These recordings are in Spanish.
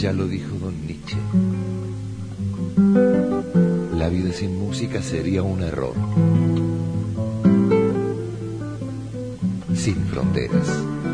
Ya lo dijo don Nietzsche. La vida sin música sería un error. Sin fronteras.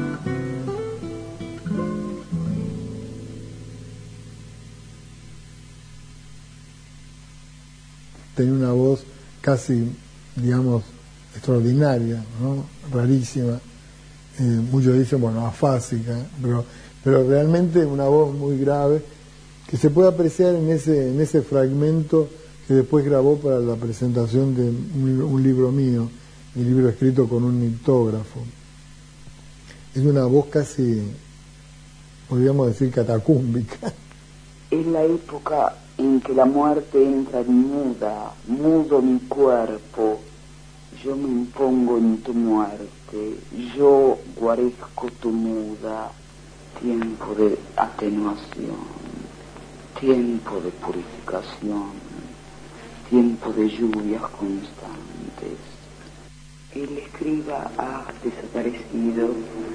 Tenía una voz casi, digamos, extraordinaria, ¿no? Rarísima. Muchos dicen, bueno, afásica, pero realmente una voz muy grave que se puede apreciar en ese fragmento que después grabó para la presentación de un libro mío, mi libro escrito con un nictógrafo. Es una voz casi, podríamos decir, catacúmbica. Es la época en que la muerte entra muda, mudo mi cuerpo, yo me impongo en tu muerte, yo guarezco tu muda, tiempo de atenuación, tiempo de purificación, tiempo de lluvias constantes. El escriba ha desaparecido,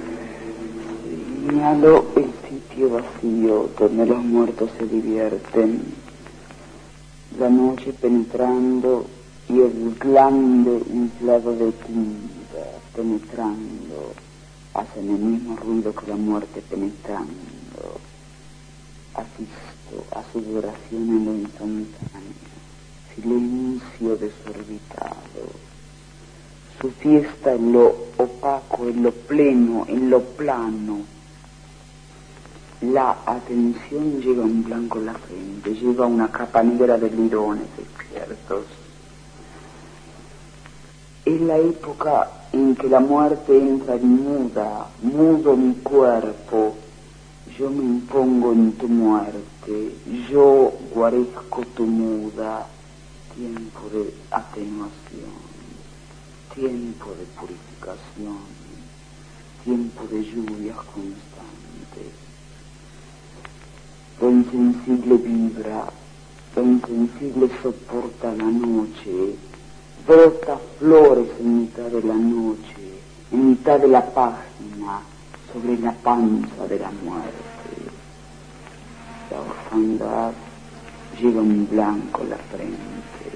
señalo el sitio vacío donde los muertos se divierten, la noche penetrando y el glande inflado de tinta penetrando hacen el mismo ruido que la muerte penetrando. Asisto a su duración en lo instantáneo, silencio desorbitado, su fiesta en lo opaco, en lo pleno, en lo plano. La atención lleva un blanco en la frente, lleva una capa negra de lirones despiertos. Es la época en que la muerte entra muda, mudo mi cuerpo, yo me impongo en tu muerte, yo guarezco tu muda, tiempo de atenuación, tiempo de purificación, tiempo de lluvias constantes. Lo insensible vibra, lo insensible soporta la noche, brota flores en mitad de la noche, en mitad de la página, sobre la panza de la muerte. La orfandad lleva un blanco en la frente.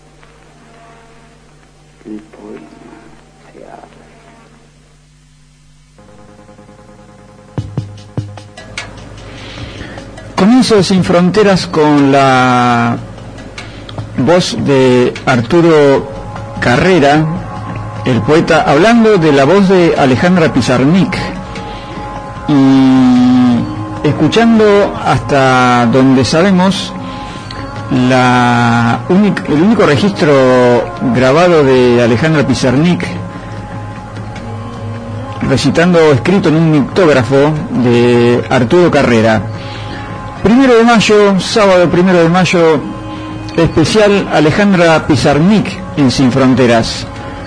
El poema se abre. Comienzo Sin Fronteras con la voz de Arturo Carrera, el poeta, hablando de la voz de Alejandra Pizarnik y escuchando hasta donde sabemos el único registro grabado de Alejandra Pizarnik recitando escrito en un nictógrafo de Arturo Carrera. 1 de mayo, sábado 1 de mayo, especial Alejandra Pizarnik en Sin Fronteras.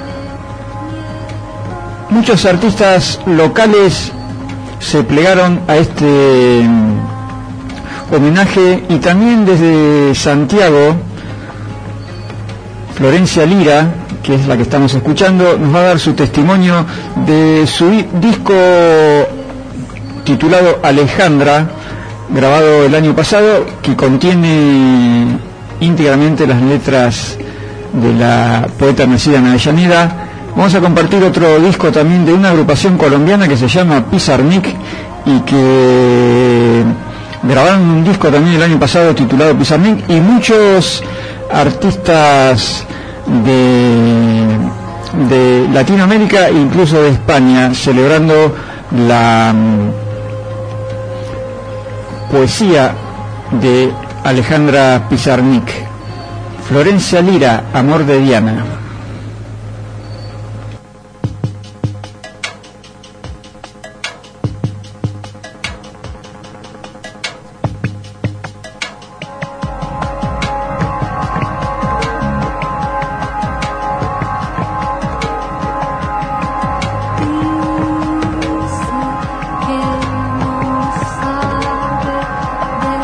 Muchos artistas locales se plegaron a este homenaje y también desde Santiago, Florencia Lira, que es la que estamos escuchando, nos va a dar su testimonio de su disco titulado Alejandra, grabado el año pasado, que contiene íntegramente las letras de la poeta nacida en Avellaneda. Vamos a compartir otro disco también de una agrupación colombiana que se llama Pizarnik y que grabaron un disco también el año pasado titulado Pizarnik, y muchos artistas de Latinoamérica e incluso de España celebrando la poesía de Alejandra Pizarnik. Florencia Lira, Amor de Diana.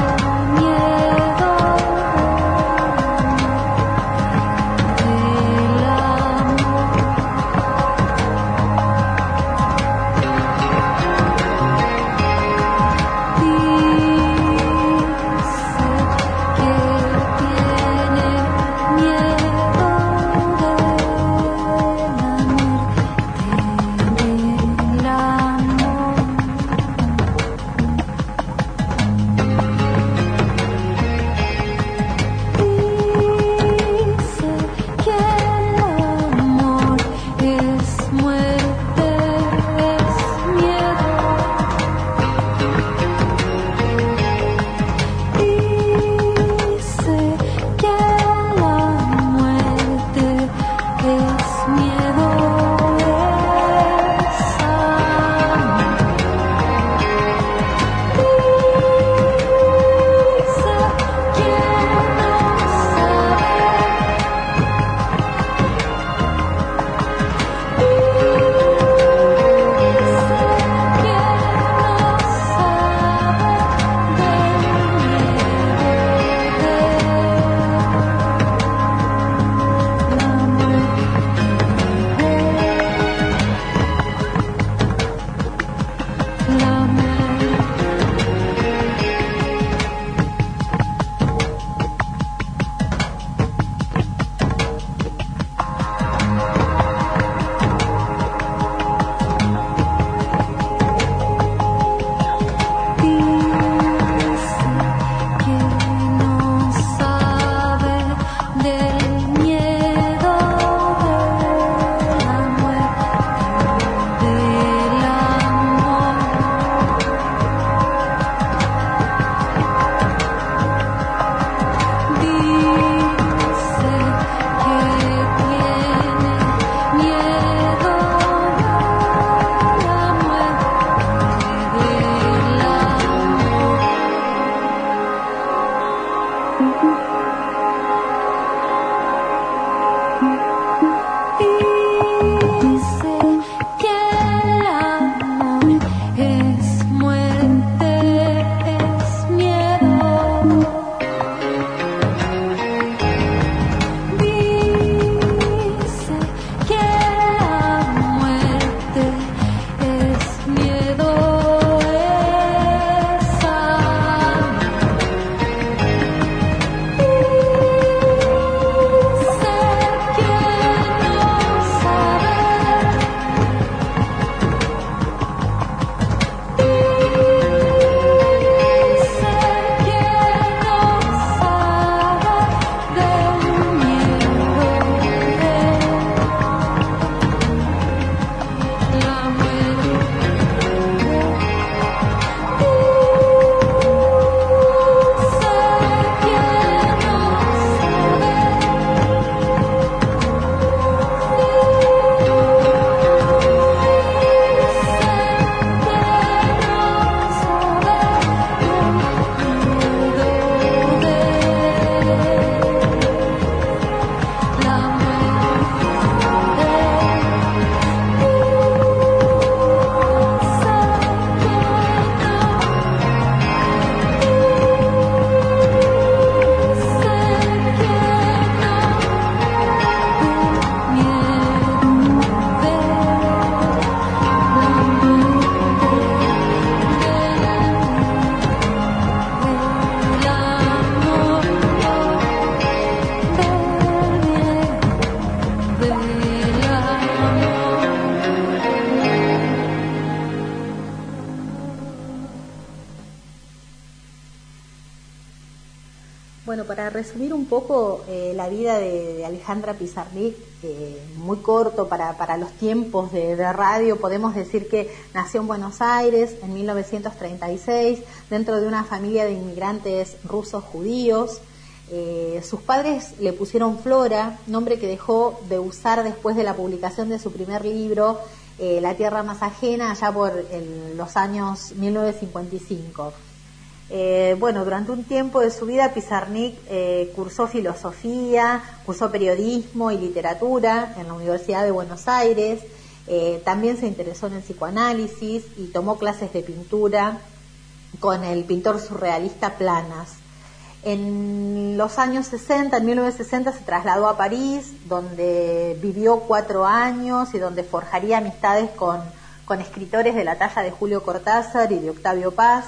De Bueno, para resumir un poco la vida de Alejandra Pizarnik, muy corto para los tiempos de radio, podemos decir que nació en Buenos Aires en 1936, dentro de una familia de inmigrantes rusos judíos. Sus padres le pusieron Flora, nombre que dejó de usar después de la publicación de su primer libro, La tierra más ajena, allá por los años 1955. Bueno, durante un tiempo de su vida Pizarnik cursó filosofía, cursó periodismo y literatura en la Universidad de Buenos Aires, también se interesó en el psicoanálisis y tomó clases de pintura con el pintor surrealista Planas. En los años 60, en 1960, se trasladó a París, donde vivió 4 años y donde forjaría amistades con escritores de la talla de Julio Cortázar y de Octavio Paz.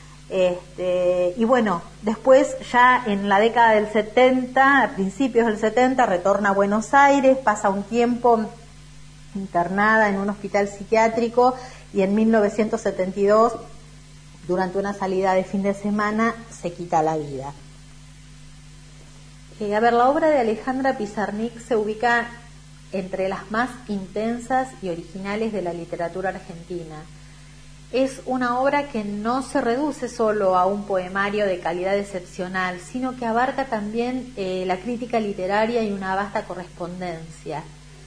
Y bueno, después ya en la década del 70, a principios del 70, retorna a Buenos Aires, pasa un tiempo internada en un hospital psiquiátrico y en 1972, durante una salida de fin de semana, se quita la vida. La obra de Alejandra Pizarnik se ubica entre las más intensas y originales de la literatura argentina. Es una obra que no se reduce solo a un poemario de calidad excepcional, sino que abarca también la crítica literaria y una vasta correspondencia.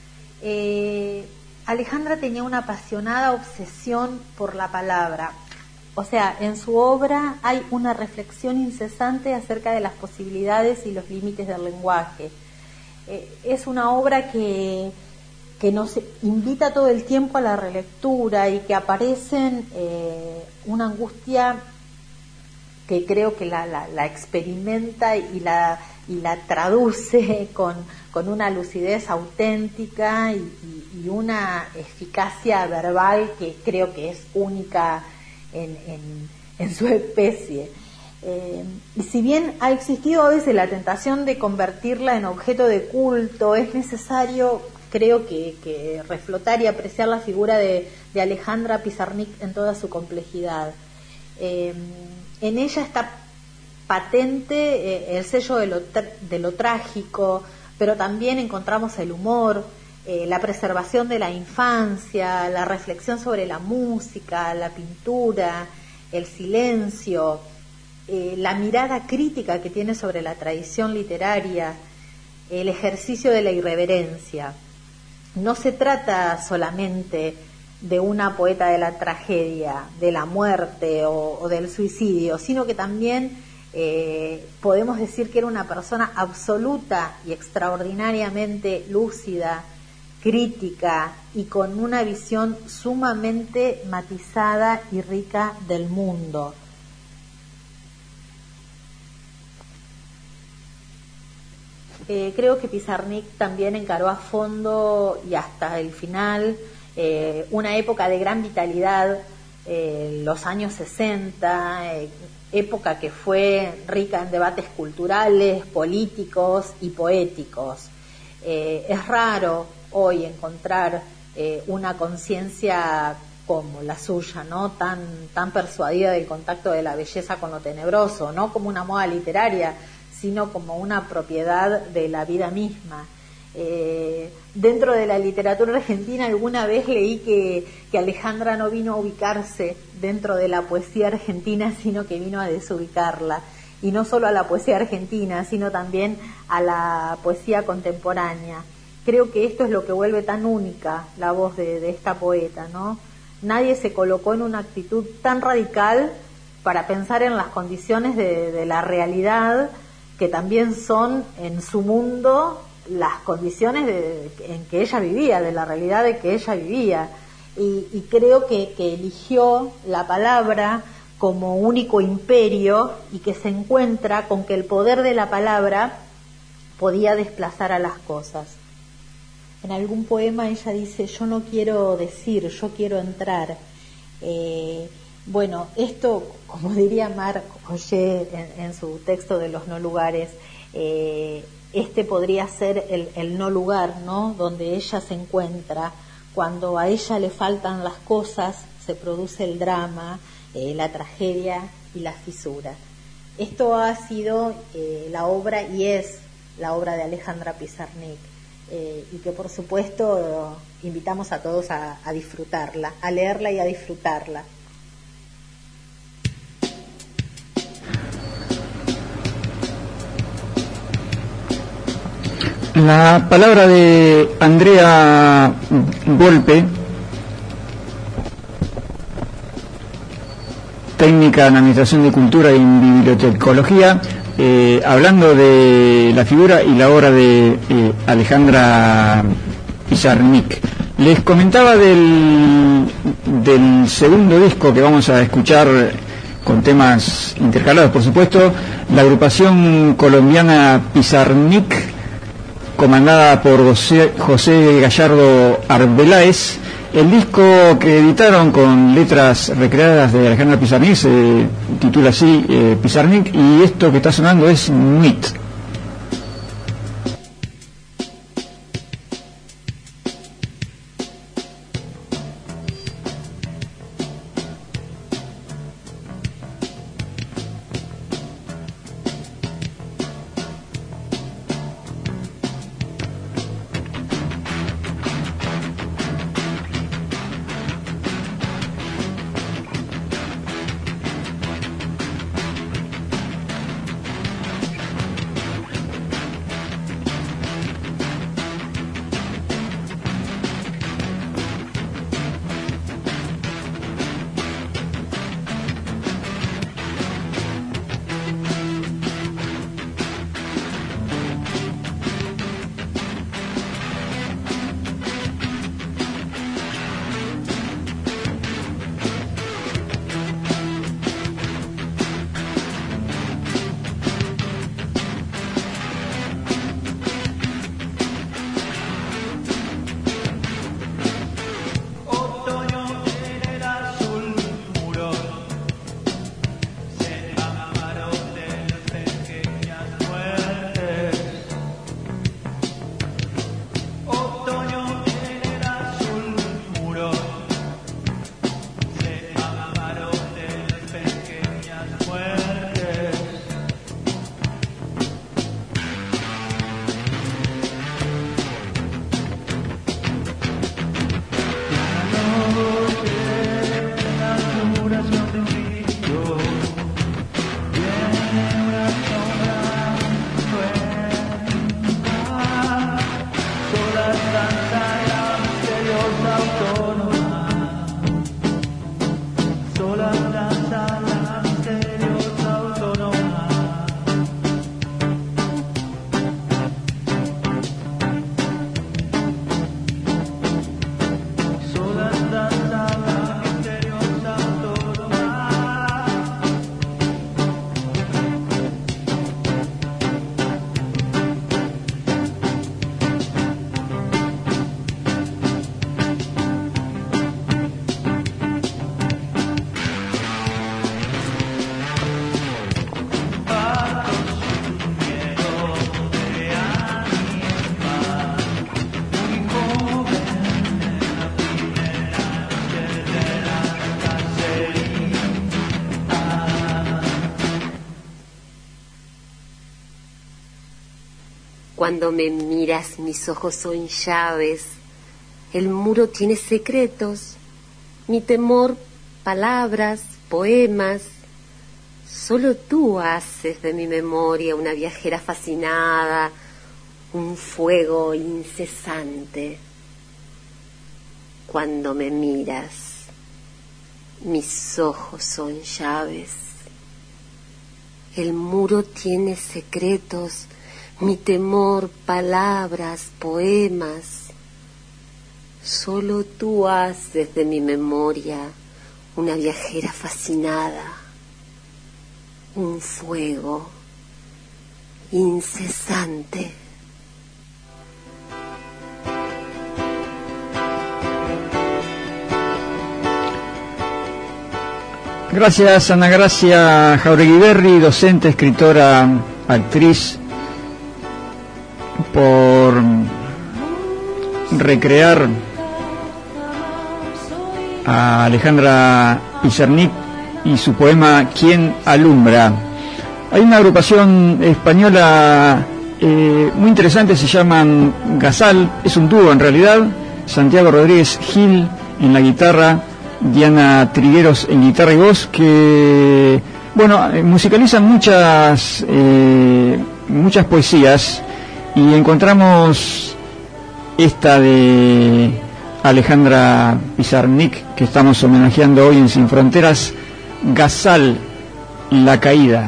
Alejandra tenía una apasionada obsesión por la palabra. O sea, en su obra hay una reflexión incesante acerca de las posibilidades y los límites del lenguaje. Es una obra que nos invita todo el tiempo a la relectura y que aparecen una angustia que creo que la experimenta y la traduce con una lucidez auténtica y una eficacia verbal que creo que es única en su especie. Y si bien ha existido a veces la tentación de convertirla en objeto de culto, es necesario, creo que reflotar y apreciar la figura de Alejandra Pizarnik en toda su complejidad. En ella está patente el sello de lo trágico, pero también encontramos el humor, la preservación de la infancia, la reflexión sobre la música, la pintura, el silencio, la mirada crítica que tiene sobre la tradición literaria, el ejercicio de la irreverencia. No se trata solamente de una poeta de la tragedia, de la muerte o del suicidio, sino que también podemos decir que era una persona absoluta y extraordinariamente lúcida, crítica y con una visión sumamente matizada y rica del mundo. Creo que Pizarnik también encaró a fondo y hasta el final una época de gran vitalidad, los años 60, época que fue rica en debates culturales, políticos y poéticos. Es raro hoy encontrar una conciencia como la suya, ¿no? Tan persuadida del contacto de la belleza con lo tenebroso, no como una moda literaria, sino como una propiedad de la vida misma. Dentro de la literatura argentina alguna vez leí que Alejandra no vino a ubicarse dentro de la poesía argentina, sino que vino a desubicarla, y no solo a la poesía argentina, sino también a la poesía contemporánea. Creo que esto es lo que vuelve tan única la voz de esta poeta, ¿no? Nadie se colocó en una actitud tan radical para pensar en las condiciones de la realidad, que también son en su mundo las condiciones en que ella vivía, de la realidad de que ella vivía. Y creo que eligió la palabra como único imperio y que se encuentra con que el poder de la palabra podía desplazar a las cosas. En algún poema ella dice: yo no quiero decir, yo quiero entrar. Bueno, esto, como diría Marc Augé en su texto de Los no lugares, este podría ser el no lugar, ¿no? Donde ella se encuentra. Cuando a ella le faltan las cosas, se produce el drama, la tragedia y la fisura. Esto ha sido la obra y es la obra de Alejandra Pizarnik, y que por supuesto invitamos a todos a disfrutarla, a leerla y a disfrutarla. La palabra de Andrea Volpe, técnica en Administración de Cultura y en Bibliotecología, hablando de la figura y la obra de Alejandra Pizarnik. Les comentaba del segundo disco que vamos a escuchar, con temas intercalados, por supuesto, la agrupación colombiana Pizarnik, comandada por José Gallardo Arbeláez. El disco que editaron con letras recreadas de Alejandra Pizarnik se titula así, Pizarnik, y esto que está sonando es Nuit. Cuando me miras, mis ojos son llaves, el muro tiene secretos, mi temor, palabras, poemas. Solo tú haces de mi memoria una viajera fascinada, un fuego incesante. Cuando me miras, mis ojos son llaves, el muro tiene secretos, mi temor, palabras, poemas. Solo tú haces de mi memoria una viajera fascinada, un fuego incesante. Gracias, Ana Gracia Jauregui Berri, docente, escritora, actriz, por recrear a Alejandra Pizarnik y su poema ¿Quién alumbra? Hay una agrupación española muy interesante, se llaman Gazal, es un dúo en realidad, Santiago Rodríguez Gil en la guitarra, Diana Trigueros en guitarra y voz, que musicalizan muchas poesías, y encontramos esta de Alejandra Pizarnik, que estamos homenajeando hoy en Sin Fronteras, Gazal, La Caída.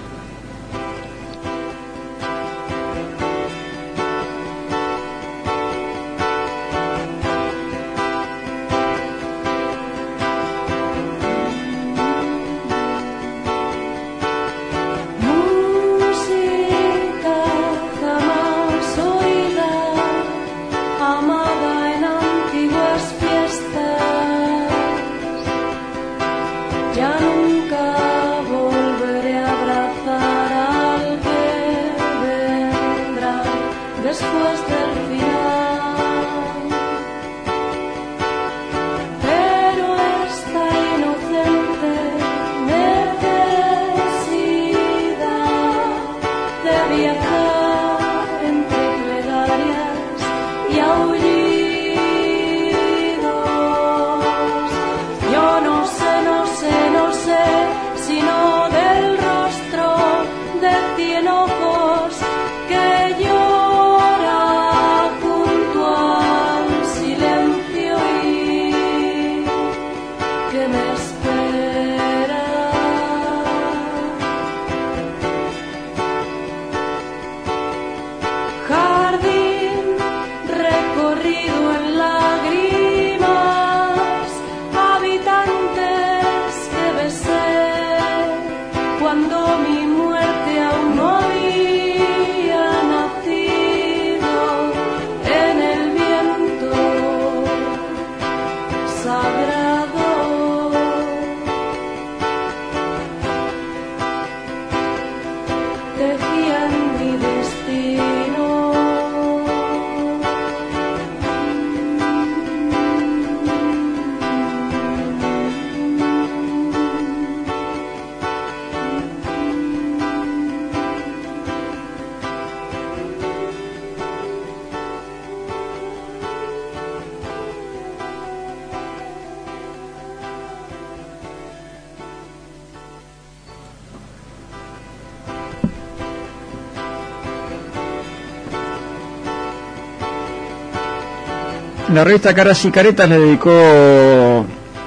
La revista Caras y Caretas le dedicó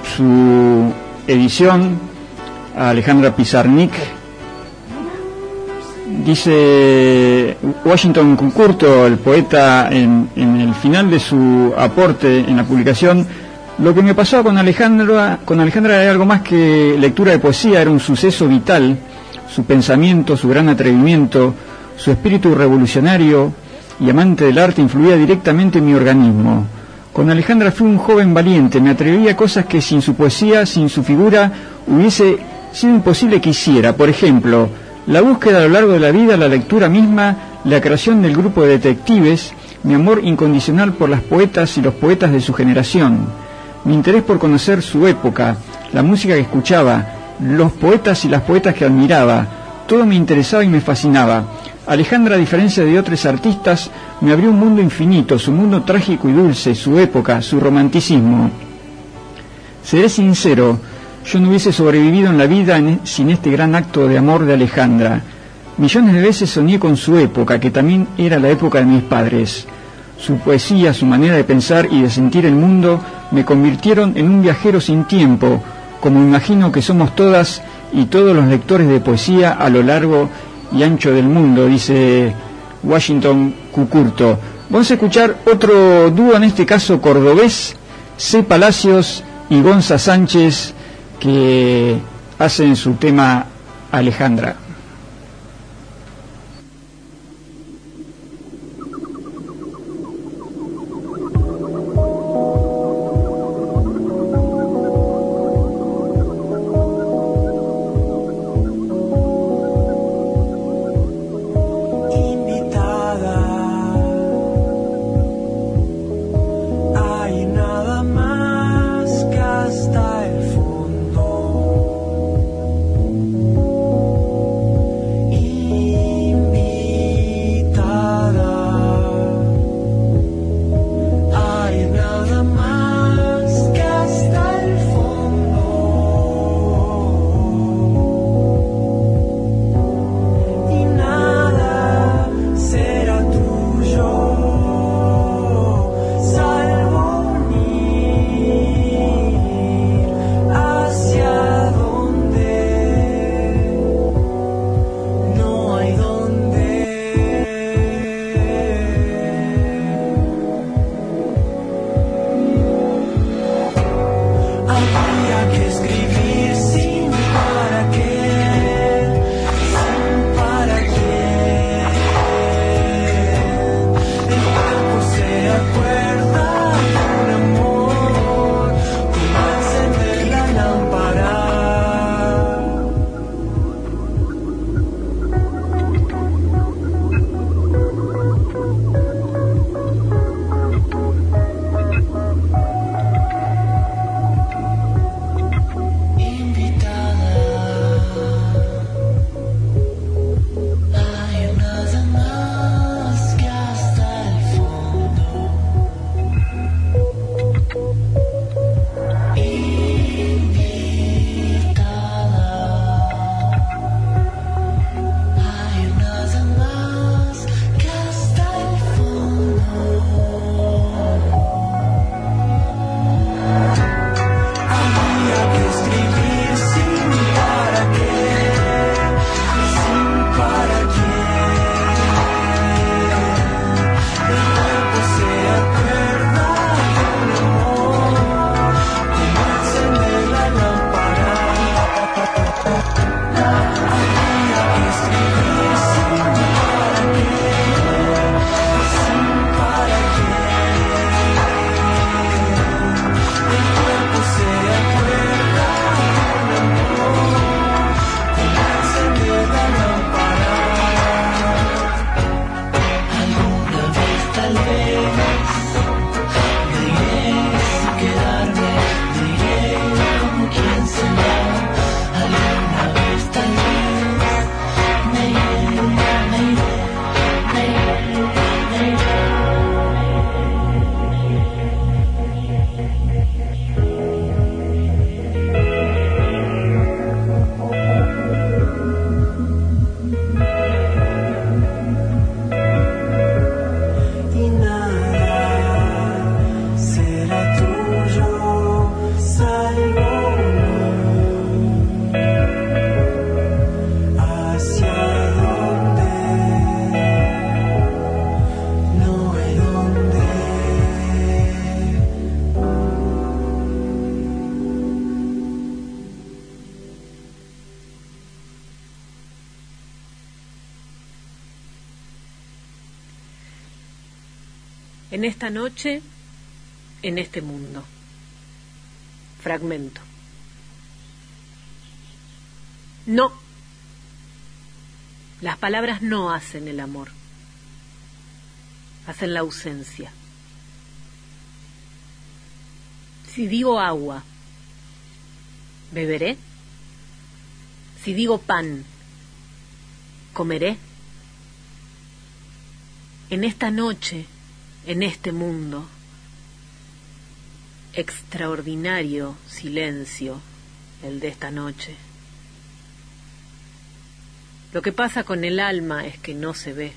su edición a Alejandra Pizarnik. Dice Washington Cucurto, el poeta, en el final de su aporte en la publicación: lo que me pasó con Alejandra era algo más que lectura de poesía, era un suceso vital. Su pensamiento, su gran atrevimiento, su espíritu revolucionario y amante del arte influía directamente en mi organismo. Con Alejandra fui un joven valiente, me atreví a cosas que sin su poesía, sin su figura, hubiese sido imposible que hiciera. Por ejemplo, la búsqueda a lo largo de la vida, la lectura misma, la creación del grupo de detectives, mi amor incondicional por las poetas y los poetas de su generación, mi interés por conocer su época, la música que escuchaba, los poetas y las poetas que admiraba, todo me interesaba y me fascinaba. Alejandra, a diferencia de otros artistas, me abrió un mundo infinito, su mundo trágico y dulce, su época, su romanticismo. Seré sincero, yo no hubiese sobrevivido en la vida sin este gran acto de amor de Alejandra. Millones de veces soñé con su época, que también era la época de mis padres. Su poesía, su manera de pensar y de sentir el mundo me convirtieron en un viajero sin tiempo, como imagino que somos todas y todos los lectores de poesía a lo largo y ancho del mundo, dice Washington Cucurto. Vamos a escuchar otro dúo, en este caso cordobés, C. Palacios y Gonza Sánchez, que hacen su tema Alejandra. Hasta el fondo. En esta noche, en este mundo. Fragmento. No. Las palabras no hacen el amor. Hacen la ausencia. Si digo agua, ¿beberé? Si digo pan, ¿comeré? En esta noche, en este mundo, extraordinario silencio el de esta noche. Lo que pasa con el alma es que no se ve.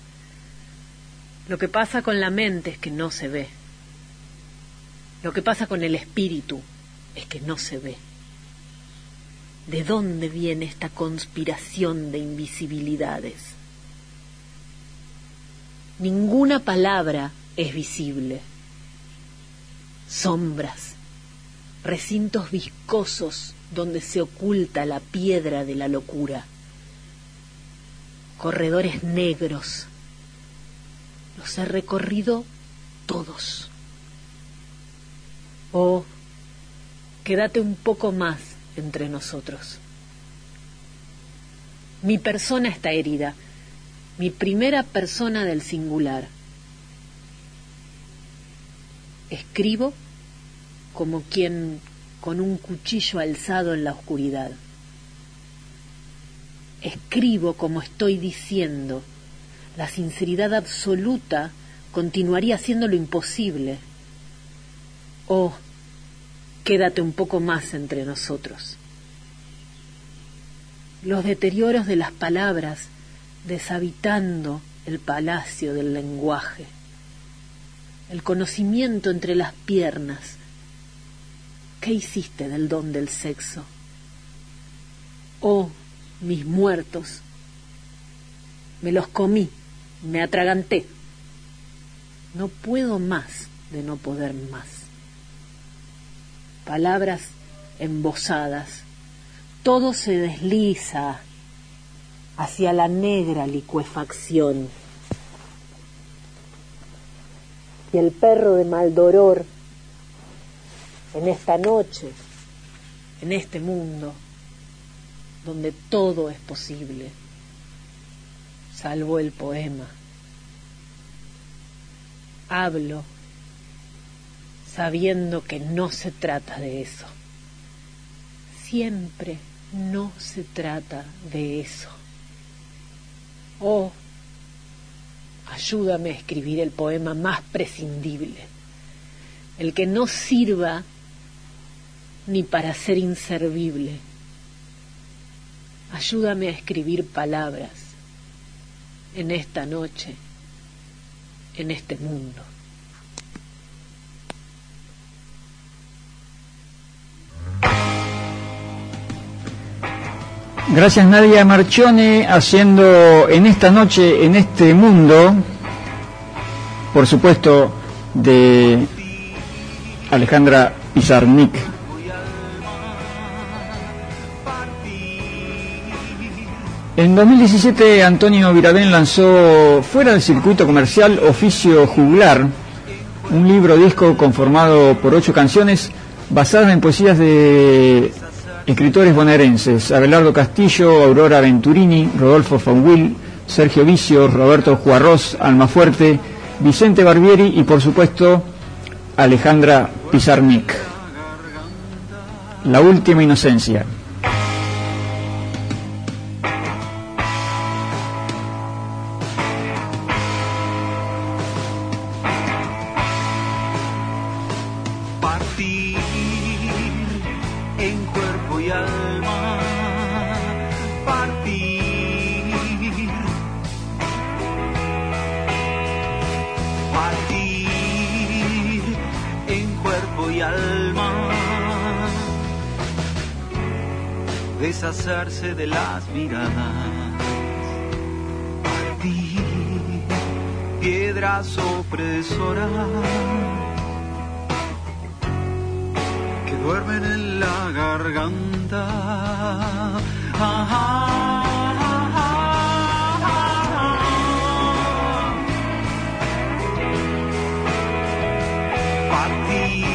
Lo que pasa con la mente es que no se ve. Lo que pasa con el espíritu es que no se ve. ¿De dónde viene esta conspiración de invisibilidades? Ninguna palabra es visible. Sombras, recintos viscosos donde se oculta la piedra de la locura. Corredores negros. Los he recorrido todos. Oh, quédate un poco más entre nosotros. Mi persona está herida, mi primera persona del singular. Escribo como quien con un cuchillo alzado en la oscuridad. Escribo como estoy diciendo. La sinceridad absoluta continuaría siendo lo imposible. Oh, quédate un poco más entre nosotros. Los deterioros de las palabras deshabitando el palacio del lenguaje. El conocimiento entre las piernas. ¿Qué hiciste del don del sexo? Oh, mis muertos. Me los comí, me atraganté. No puedo más de no poder más. Palabras embosadas. Todo se desliza hacia la negra licuefacción. Y el perro de Maldoror, en esta noche, en este mundo, donde todo es posible, salvo el poema. Hablo sabiendo que no se trata de eso. Siempre no se trata de eso. Oh, ayúdame a escribir el poema más prescindible, el que no sirva ni para ser inservible. Ayúdame a escribir palabras en esta noche, en este mundo. Gracias Nadia Marchione, haciendo En esta noche, en este mundo, por supuesto, de Alejandra Pizarnik. En 2017 Antonio Viravén lanzó fuera del circuito comercial Oficio Juglar, un libro disco conformado por 8 canciones basadas en poesías de escritores bonaerenses: Abelardo Castillo, Aurora Venturini, Rodolfo Fonguil, Sergio Vicio, Roberto Juarros, Almafuerte, Vicente Barbieri y por supuesto Alejandra Pizarnik. La última inocencia. Deshacerse de las miradas, partir, piedras opresoras que duermen en la garganta. Partir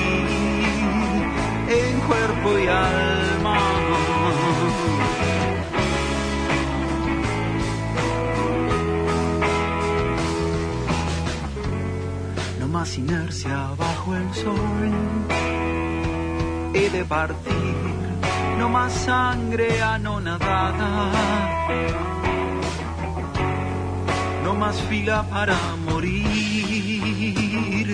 en cuerpo y alma. Más inercia bajo el sol, he de partir, no más sangre anonadada, no más fila para morir.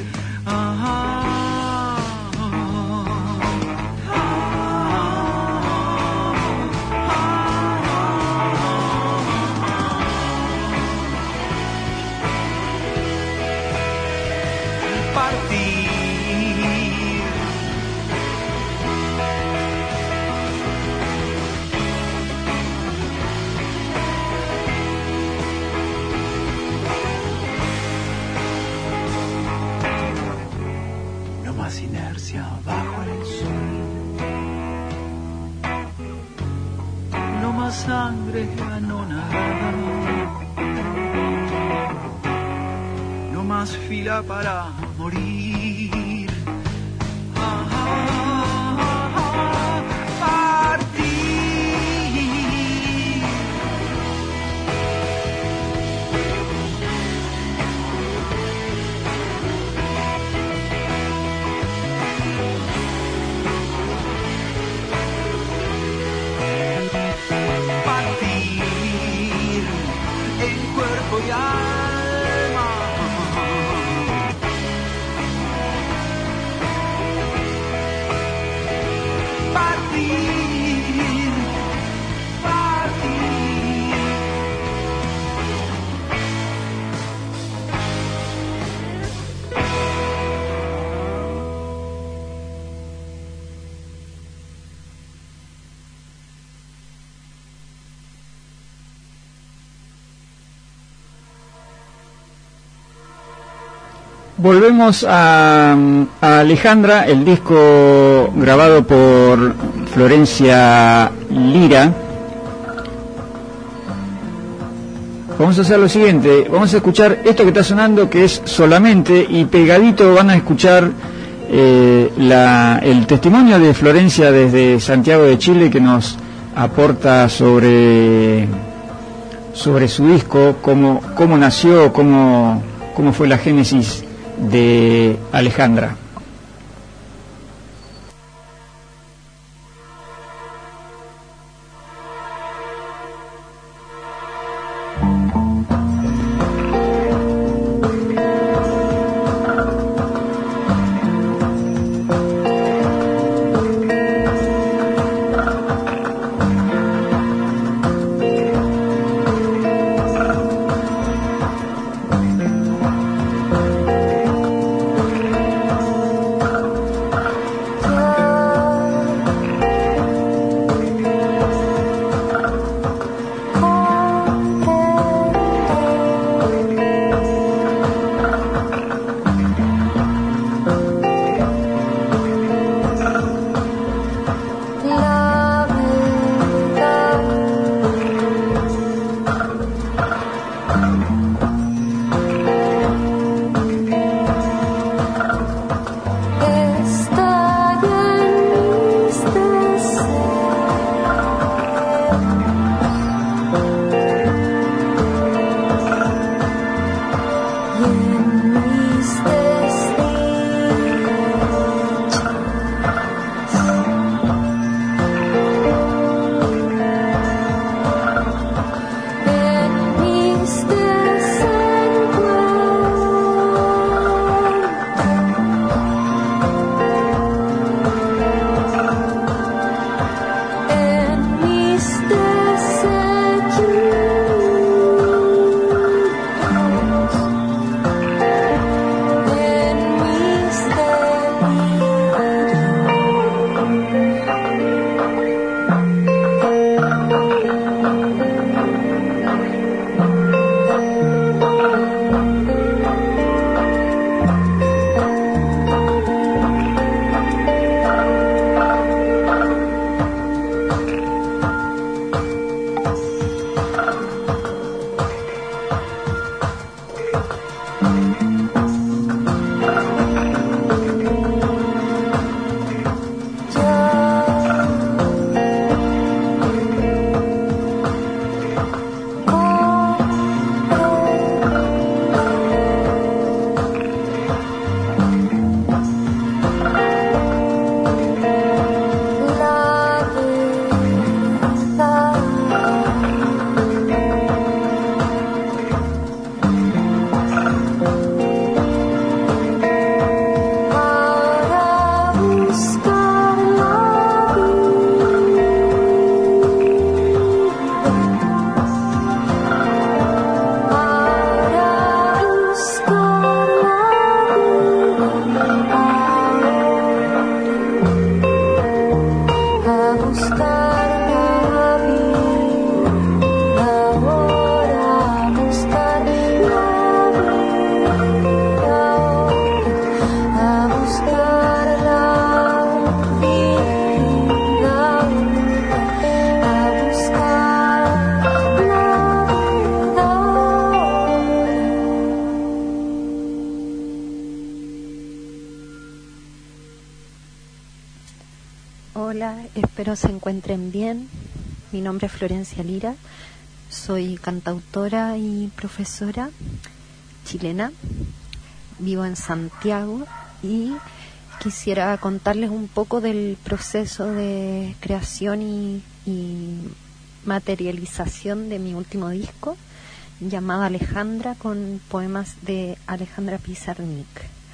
Inercia bajo el sol, no más sangre anonadada, no más fila para morir. Volvemos a Alejandra, el disco grabado por Florencia Lira. Vamos a hacer lo siguiente, vamos a escuchar esto que está sonando, que es Solamente, y pegadito van a escuchar el testimonio de Florencia desde Santiago de Chile, que nos aporta sobre su disco, cómo nació, cómo fue la génesis de Alejandra. se encuentren bien. Mi nombre es Florencia Lira, soy cantautora y profesora chilena, vivo en Santiago y quisiera contarles un poco del proceso de creación y materialización de mi último disco, llamado Alejandra, con poemas de Alejandra Pizarnik.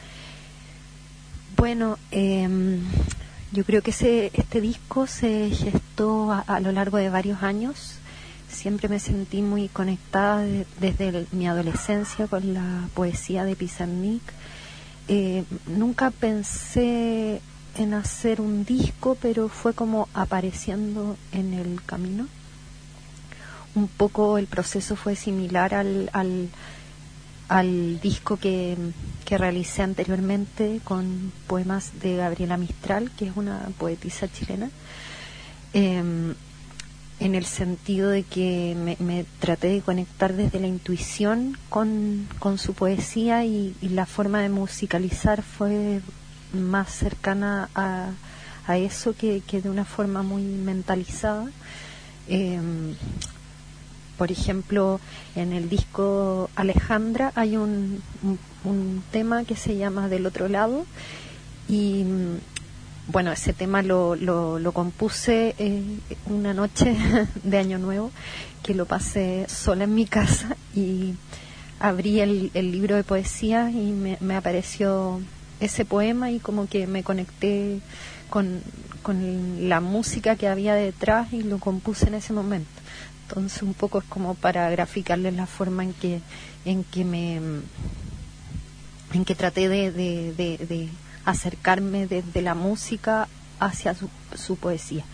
Bueno, yo creo que este disco se gestó a lo largo de varios años. Siempre me sentí muy conectada desde mi adolescencia con la poesía de Pizarnik. Nunca pensé en hacer un disco, pero fue como apareciendo en el camino. Un poco el proceso fue similar al disco que realicé anteriormente con poemas de Gabriela Mistral, que es una poetisa chilena, en el sentido de que me traté de conectar desde la intuición con su poesía, y la forma de musicalizar fue más cercana a eso que de una forma muy mentalizada. Por ejemplo, en el disco Alejandra hay un tema que se llama Del Otro Lado, y bueno, ese tema lo compuse una noche de Año Nuevo, que lo pasé sola en mi casa, y abrí el libro de poesía y me apareció ese poema, y como que me conecté con la música que había detrás y lo compuse en ese momento. Entonces un poco es como para graficarles la forma en que traté de acercarme desde la música hacia su poesía.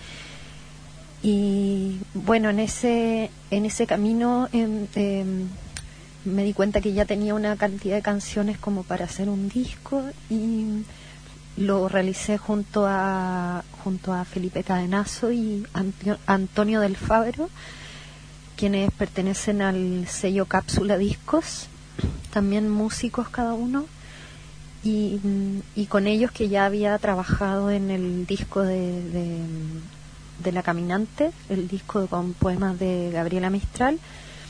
Y bueno, en ese camino me di cuenta que ya tenía una cantidad de canciones como para hacer un disco, y lo realicé junto a Felipe Cadenazo y Antonio del Fabro, quienes pertenecen al sello Cápsula Discos, también músicos cada uno, y con ellos que ya había trabajado en el disco de La Caminante, el disco con poemas de Gabriela Mistral.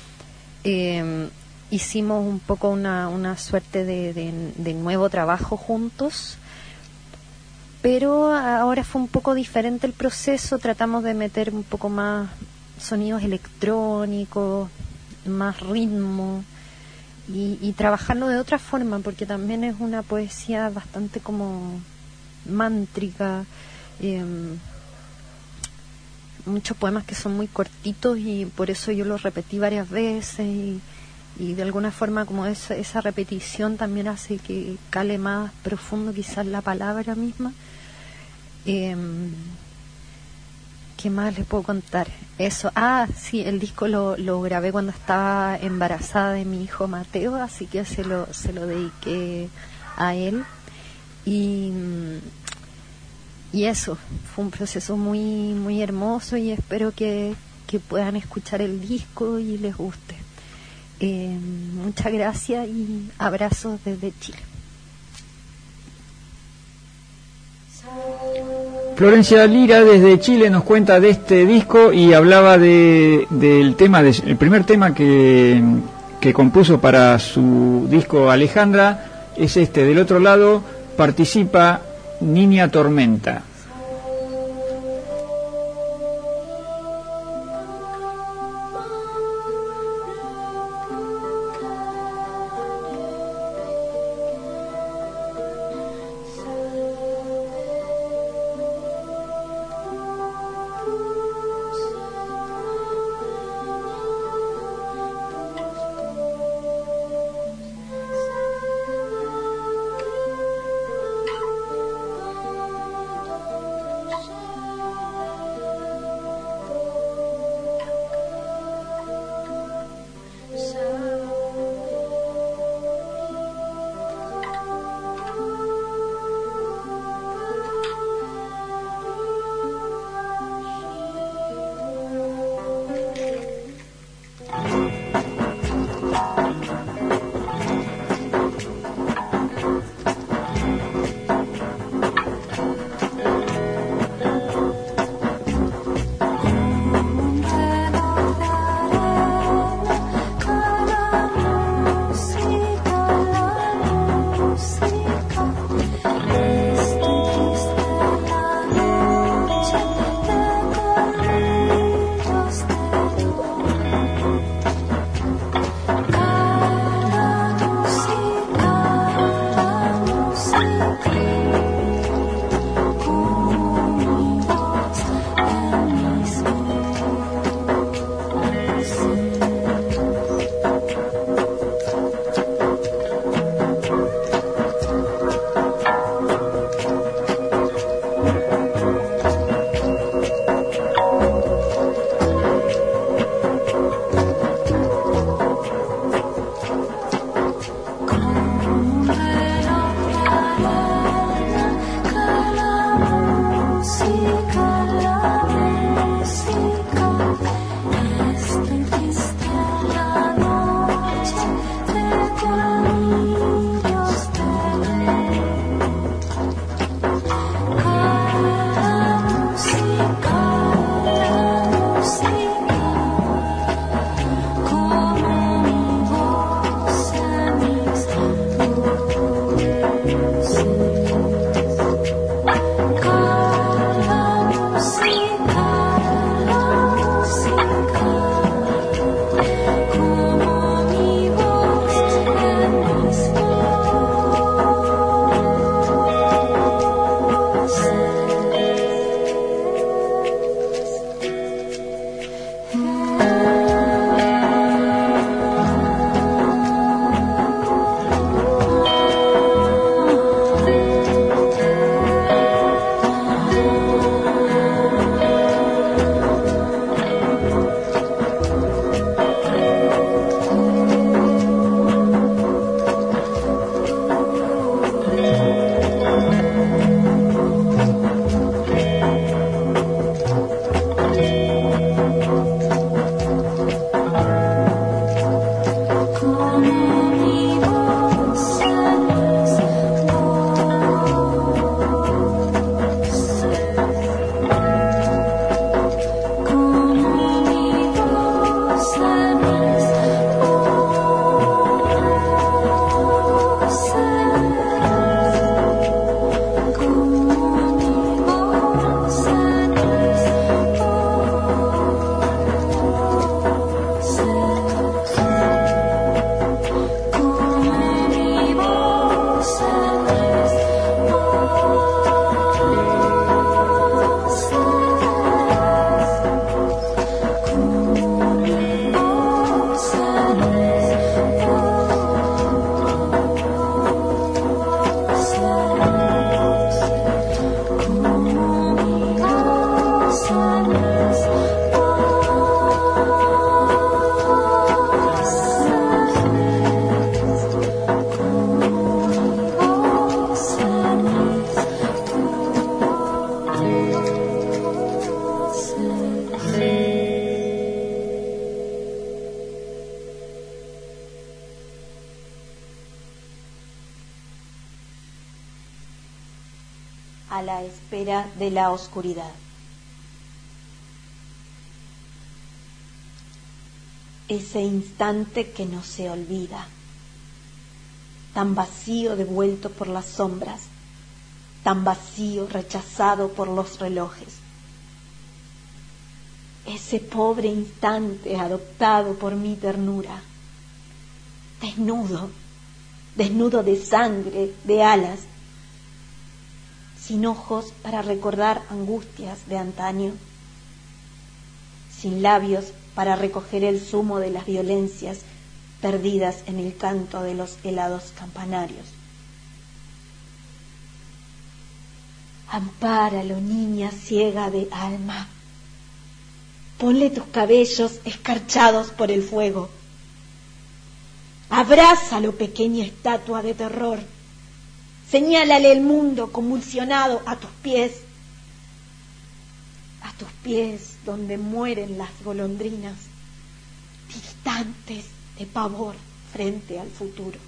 Hicimos un poco una suerte de nuevo trabajo juntos, pero ahora fue un poco diferente el proceso. Tratamos de meter un poco más sonidos electrónicos, más ritmo, y trabajarlo de otra forma, porque también es una poesía bastante como mántrica, muchos poemas que son muy cortitos, y por eso yo los repetí varias veces, y de alguna forma como esa repetición también hace que cale más profundo quizás la palabra misma. ¿Qué más les puedo contar? Eso. Sí, el disco lo grabé cuando estaba embarazada de mi hijo Mateo, así que se lo dediqué a él. Y eso, fue un proceso muy, muy hermoso, y espero que puedan escuchar el disco y les guste. Muchas gracias y abrazos desde Chile. Florencia Lira desde Chile nos cuenta de este disco, y hablaba del primer tema que compuso para su disco Alejandra, es este, Del Otro Lado. Participa Niña Tormenta. a la espera de la oscuridad. Ese instante que no se olvida, tan vacío devuelto por las sombras, tan vacío rechazado por los relojes. Ese pobre instante adoptado por mi ternura, desnudo, desnudo de sangre, de alas, sin ojos para recordar angustias de antaño, sin labios para recoger el zumo de las violencias perdidas en el canto de los helados campanarios. Ampáralo, niña ciega de alma. Ponle tus cabellos escarchados por el fuego. Abrázalo, pequeña estatua de terror. Señálale el mundo convulsionado a tus pies donde mueren las golondrinas, tiritantes de pavor frente al futuro.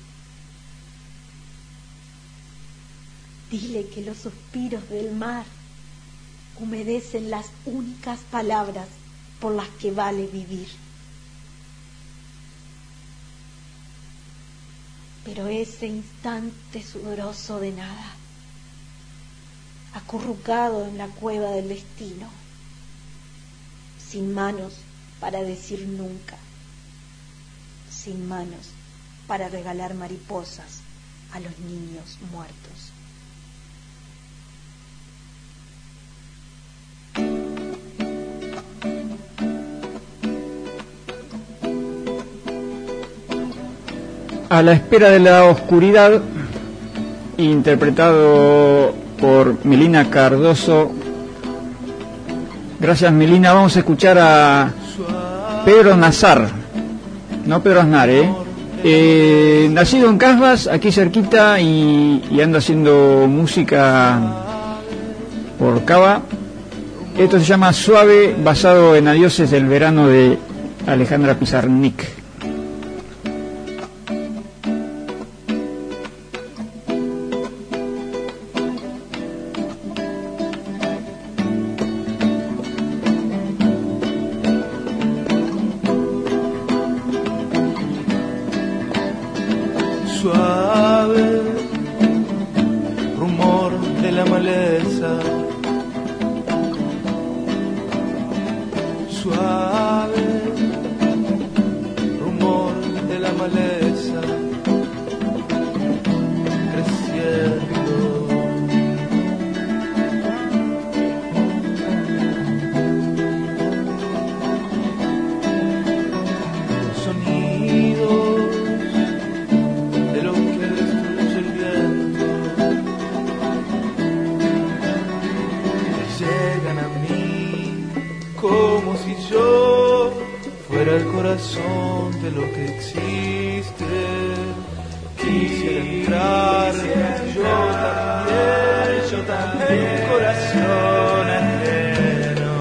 Dile que los suspiros del mar humedecen las únicas palabras por las que vale vivir. Pero ese instante sudoroso de nada, acurrucado en la cueva del destino, sin manos para decir nunca, sin manos para regalar mariposas a los niños muertos. A la espera de la oscuridad, interpretado por Melina Cardoso. Gracias, Melina. Vamos a escuchar a Pedro Nazar, no Pedro Aznar, nacido en Casbas, aquí cerquita, y anda haciendo música por Cava. Esto se llama Suave, basado en Adioses del verano de Alejandra Pizarnik. Suave rumor de la maleza, suave rumor de la maleza, creciendo. Sonidos de lo que destruye el viento llegan a mí como si yo fuera el corazón de lo que existe. Quisiera entrar, yo también, en un corazón ajeno.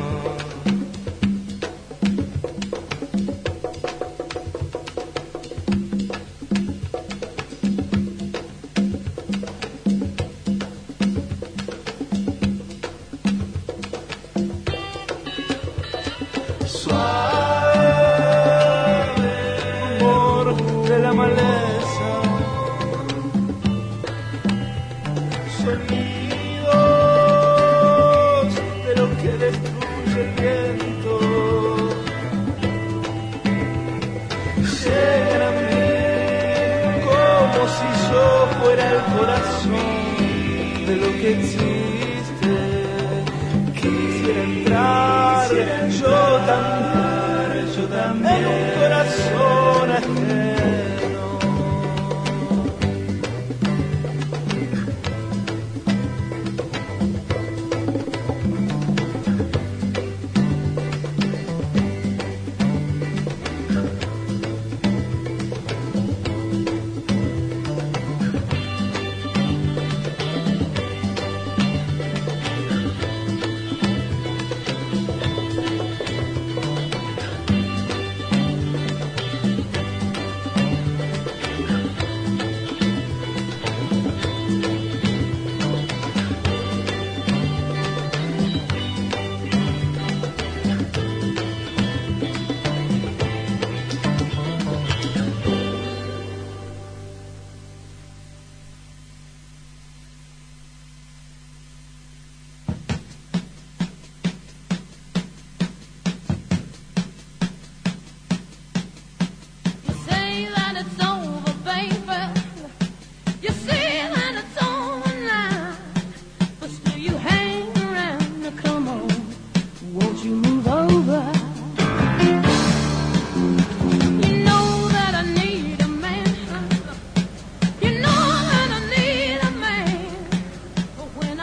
Suave rumor de la maleza, sonidos de lo que destruye el viento llegan a mí como si yo fuera el corazón de lo que existe. Quisiera entrar, yo también, en un corazón ajeno.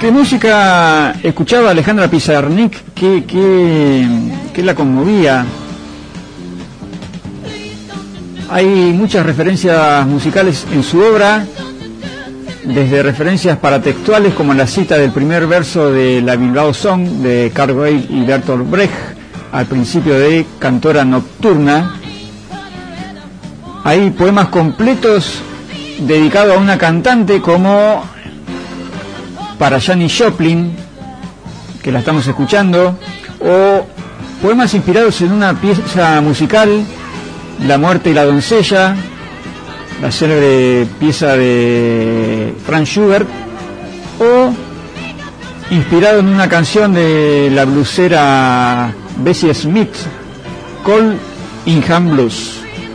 ¿Qué música escuchaba Alejandra Pizarnik? ¿Qué la conmovía? Hay muchas referencias musicales en su obra, desde referencias paratextuales como la cita del primer verso de la Bilbao Song de Karl Weill y Bertolt Brecht al principio de Cantora Nocturna. Hay poemas completos dedicados a una cantante como para Janis Joplin, que la estamos escuchando, o poemas inspirados en una pieza musical, La muerte y la doncella, la célebre pieza de Franz Schubert, o inspirado en una canción de la blusera Bessie Smith, Call Ingham Blues.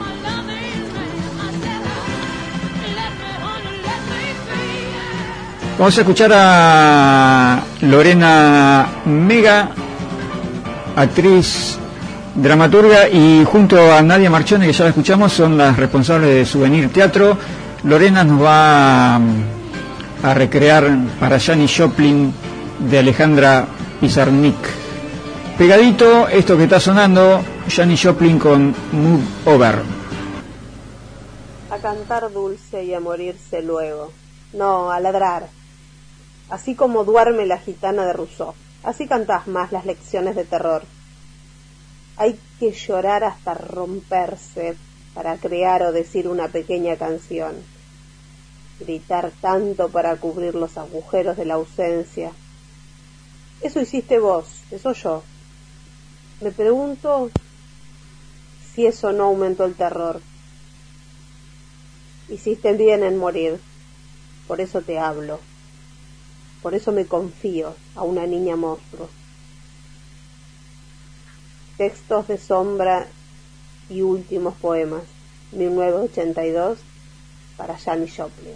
Vamos a escuchar a Lorena Mega, actriz, dramaturga, y junto a Nadia Marchone, que ya la escuchamos, son las responsables de Souvenir Teatro. Lorena nos va a recrear para Janis Joplin de Alejandra Pizarnik. Pegadito, esto que está sonando, Janis Joplin con Move Over. A cantar dulce y a morirse luego. No, a ladrar. Así como duerme la gitana de Rousseau. Así cantás más las lecciones de terror. Hay que llorar hasta romperse para crear o decir una pequeña canción. Gritar tanto para cubrir los agujeros de la ausencia. Eso hiciste vos, eso yo. Me pregunto si eso no aumentó el terror. Hiciste bien en morir. Por eso te hablo. Por eso me confío a una niña monstruo. Textos de sombra y últimos poemas, 1982, para Janis Joplin.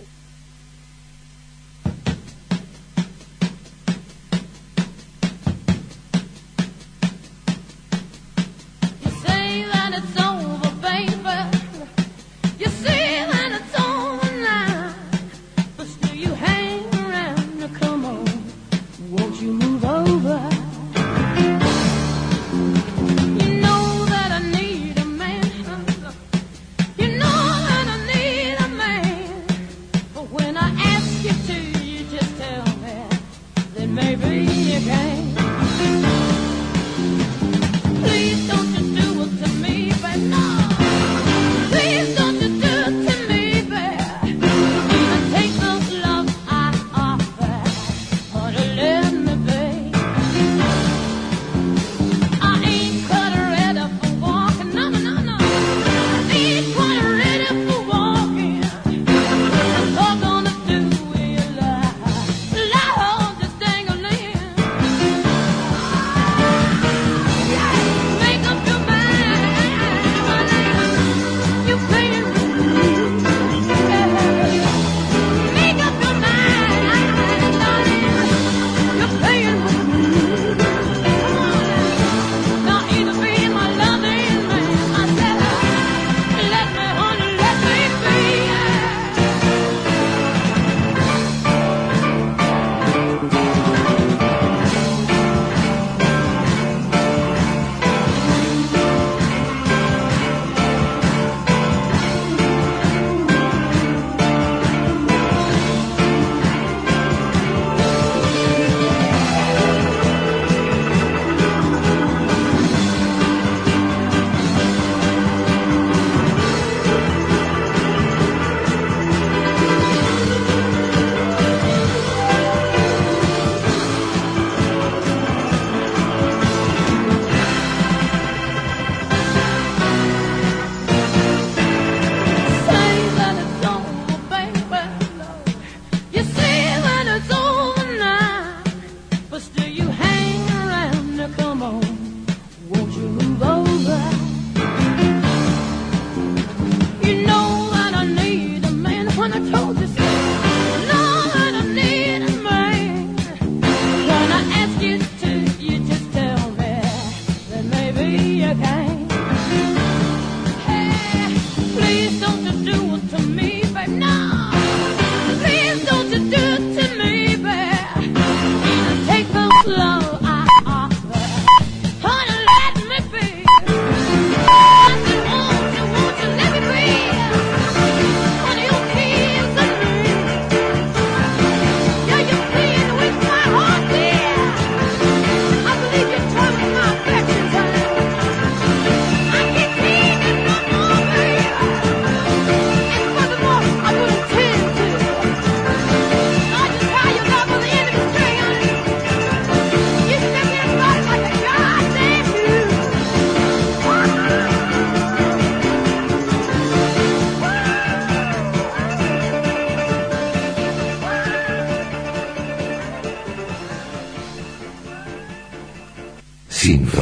For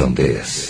Fronteras.